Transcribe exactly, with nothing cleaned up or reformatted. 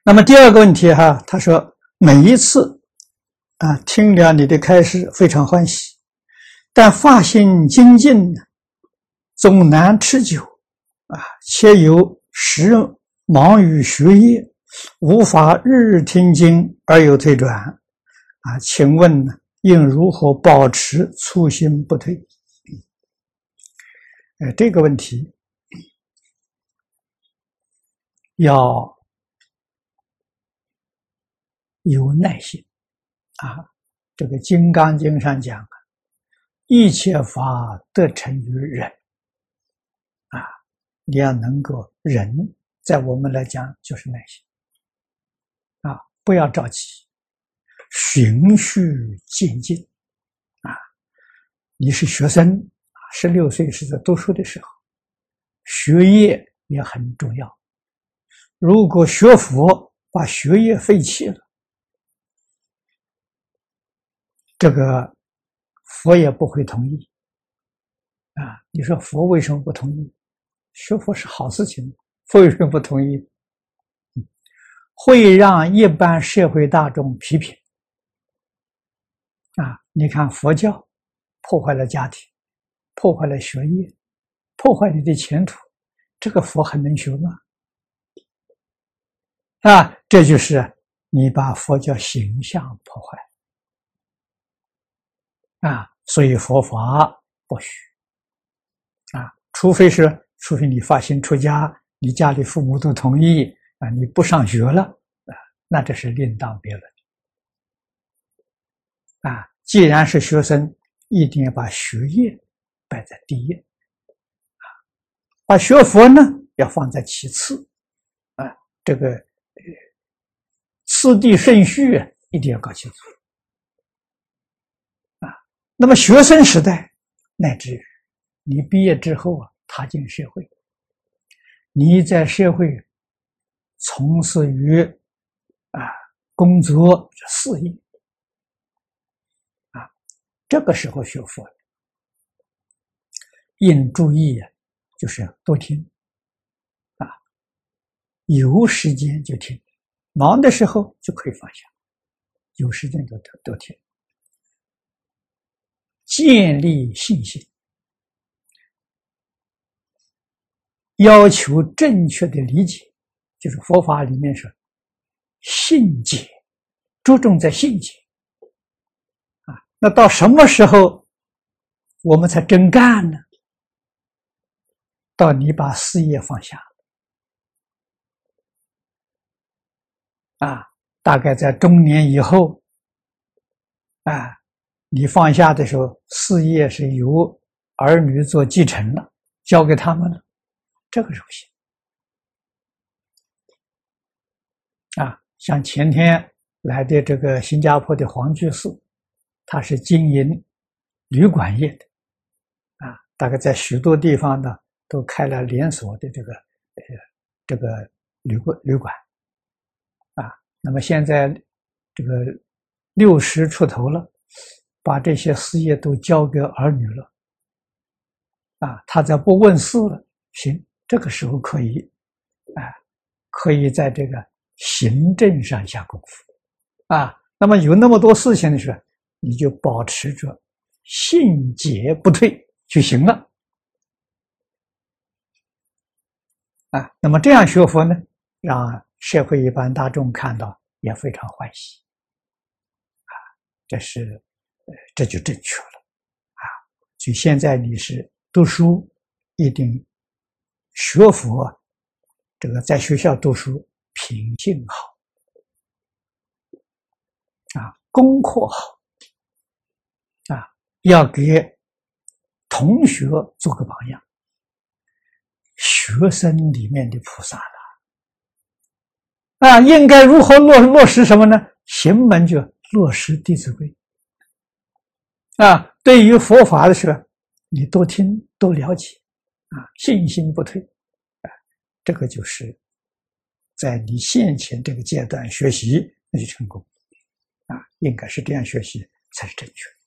那么第二个问题哈，他说每一次啊听了你的开示非常欢喜，但发心精进总难持久啊，且有时忙于学业，无法日日听经而有退转啊，请问呢应如何保持初心不退？呃，这个问题要有耐心啊。这个《金刚经》上讲，一切法得成于忍啊，你要能够忍，在我们来讲就是耐心啊，不要着急，循序渐进啊。你是学生，十六岁是在读书的时候，学业也很重要。如果学佛把学业废弃了，这个佛也不会同意啊！你说佛为什么不同意？学佛是好事情，佛为什么不同意？会让一般社会大众批评啊！你看佛教破坏了家庭，破坏了学业，破坏你的前途，这个佛还能学吗？啊，这就是你把佛教形象破坏。啊，所以佛法不许啊，除非是，除非你发心出家，你家里父母都同意啊，你不上学了啊，那这是另当别论啊。既然是学生，一定要把学业摆在第一啊，把学佛呢要放在其次啊，这个呃次第顺序一定要搞清楚。那么学生时代乃至你毕业之后啊，踏进社会，你在社会从事于啊工作事业啊，这个时候学佛应注意啊，就是多听啊，有时间就听，忙的时候就可以放下，有时间就多听。建立信心，要求正确的理解，就是佛法里面说信解，着重在信解啊。那到什么时候我们才真干呢？到你把事业放下啊，大概在中年以后啊，你放下的时候，事业是由儿女做继承了，交给他们了，这个时候行啊。像前天来的这个新加坡的黄居士，他是经营旅馆业的啊，大概在许多地方呢都开了连锁的这个呃这个旅馆旅馆啊。那么现在这个六十出头了，把这些事业都交给儿女了啊，他再不问事了，行，这个时候可以啊，可以在这个行政上下功夫啊。那么有那么多事情的时候，你就保持着信解不退就行了啊。那么这样学佛呢，让社会一般大众看到也非常欢喜啊，这是呃这就正确了啊。所以现在你是读书，一定学佛，这个在学校读书品性好啊，功课好啊，要给同学做个榜样。学生里面的菩萨了啊，应该如何落落实什么呢？行门就落实《弟子规》啊。对于佛法的时候，你多听多了解啊，信心不退啊，这个就是在你现前这个阶段学习，那就成功啊，应该是这样学习才是正确的。